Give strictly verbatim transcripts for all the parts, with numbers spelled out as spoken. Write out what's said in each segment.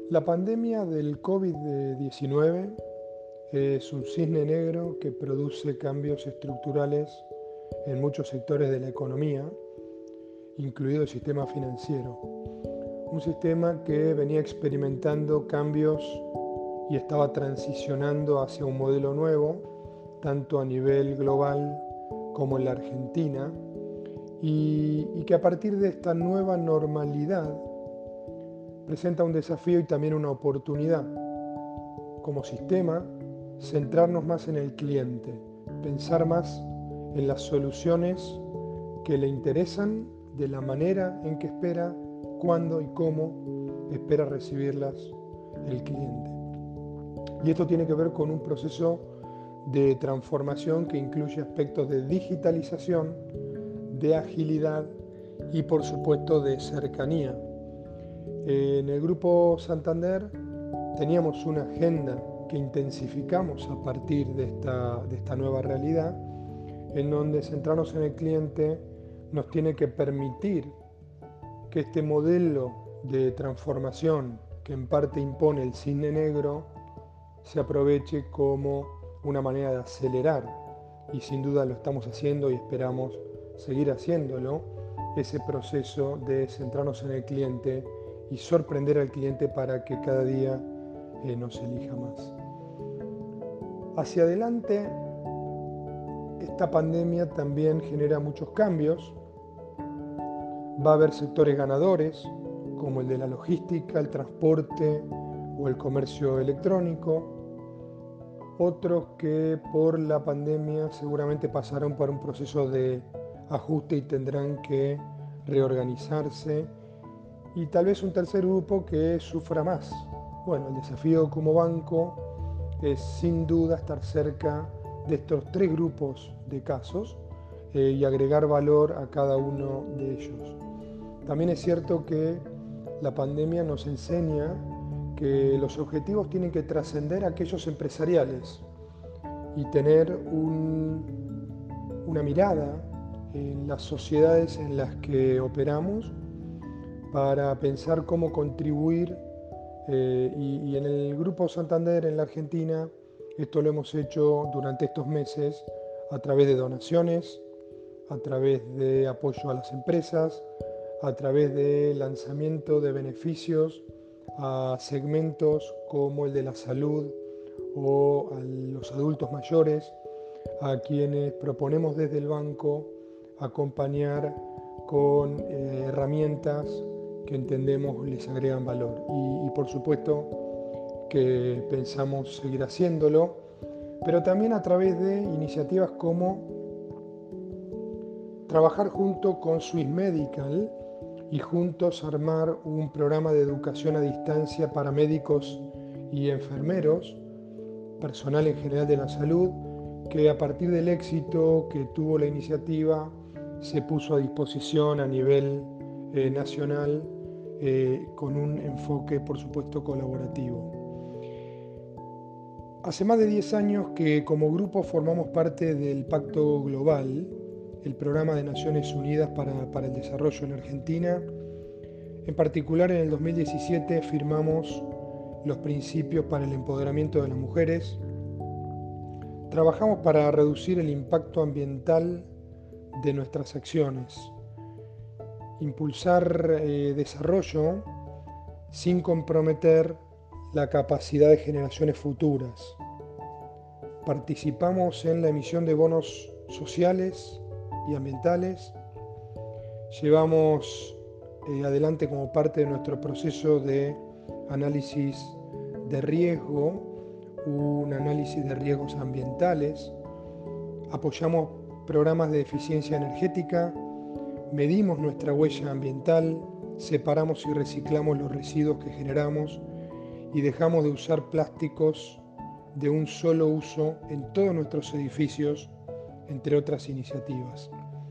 La pandemia del COVID diecinueve es un cisne negro que produce cambios estructurales en muchos sectores de la economía, incluido el sistema financiero. Un sistema que venía experimentando cambios y estaba transicionando hacia un modelo nuevo, tanto a nivel global como en la Argentina, y, y que a partir de esta nueva normalidad presenta un desafío y también una oportunidad. Como sistema, centrarnos más en el cliente, pensar más en las soluciones que le interesan, de la manera en que espera, cuándo y cómo espera recibirlas el cliente. Y esto tiene que ver con un proceso de transformación que incluye aspectos de digitalización, de agilidad y por supuesto de cercanía. En el Grupo Santander teníamos una agenda que intensificamos a partir de esta, de esta nueva realidad, en donde centrarnos en el cliente nos tiene que permitir que este modelo de transformación que en parte impone el cisne negro se aproveche como una manera de acelerar, y sin duda lo estamos haciendo y esperamos seguir haciéndolo, ese proceso de centrarnos en el cliente y sorprender al cliente para que cada día eh, nos elija más. Hacia adelante, esta pandemia también genera muchos cambios. Va a haber sectores ganadores, como el de la logística, el transporte o el comercio electrónico. Otros que por la pandemia seguramente pasarán por un proceso de ajuste y tendrán que reorganizarse. Y tal vez un tercer grupo que sufra más. Bueno, el desafío como banco es sin duda estar cerca de estos tres grupos de casos eh, y agregar valor a cada uno de ellos. También es cierto que la pandemia nos enseña que los objetivos tienen que trascender a aquellos empresariales y tener un, una mirada en las sociedades en las que operamos para pensar cómo contribuir eh, y, y en el Grupo Santander en la Argentina esto lo hemos hecho durante estos meses a través de donaciones, a través de apoyo a las empresas, a través de lanzamiento de beneficios a segmentos como el de la salud o a los adultos mayores, a quienes proponemos desde el banco acompañar con eh, herramientas que entendemos les agregan valor. Y, y por supuesto que pensamos seguir haciéndolo, pero también a través de iniciativas como trabajar junto con Swiss Medical y juntos armar un programa de educación a distancia para médicos y enfermeros, personal en general de la salud, que a partir del éxito que tuvo la iniciativa se puso a disposición a nivel eh, nacional eh, con un enfoque, por supuesto, colaborativo. Hace más de diez años que como grupo formamos parte del Pacto Global, el Programa de Naciones Unidas para, para el Desarrollo en Argentina. En particular, en el dos mil diecisiete firmamos los principios para el empoderamiento de las mujeres. Trabajamos para reducir el impacto ambiental de nuestras acciones, impulsar eh, desarrollo sin comprometer la capacidad de generaciones futuras. Participamos en la emisión de bonos sociales y ambientales. Llevamos eh, adelante como parte de nuestro proceso de análisis de riesgo, un análisis de riesgos ambientales. Apoyamos programas de eficiencia energética, medimos nuestra huella ambiental, separamos y reciclamos los residuos que generamos y dejamos de usar plásticos de un solo uso en todos nuestros edificios, entre otras iniciativas.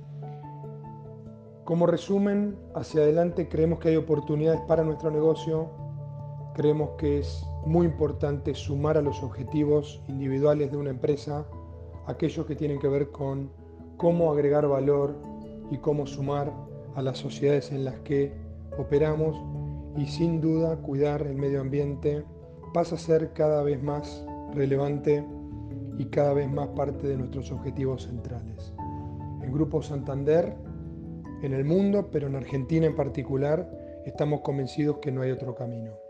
Como resumen, hacia adelante creemos que hay oportunidades para nuestro negocio, creemos que es muy importante sumar a los objetivos individuales de una empresa aquellos que tienen que ver con cómo agregar valor y cómo sumar a las sociedades en las que operamos, y sin duda cuidar el medio ambiente pasa a ser cada vez más relevante y cada vez más parte de nuestros objetivos centrales. En Grupo Santander, en el mundo, pero en Argentina en particular, estamos convencidos que no hay otro camino.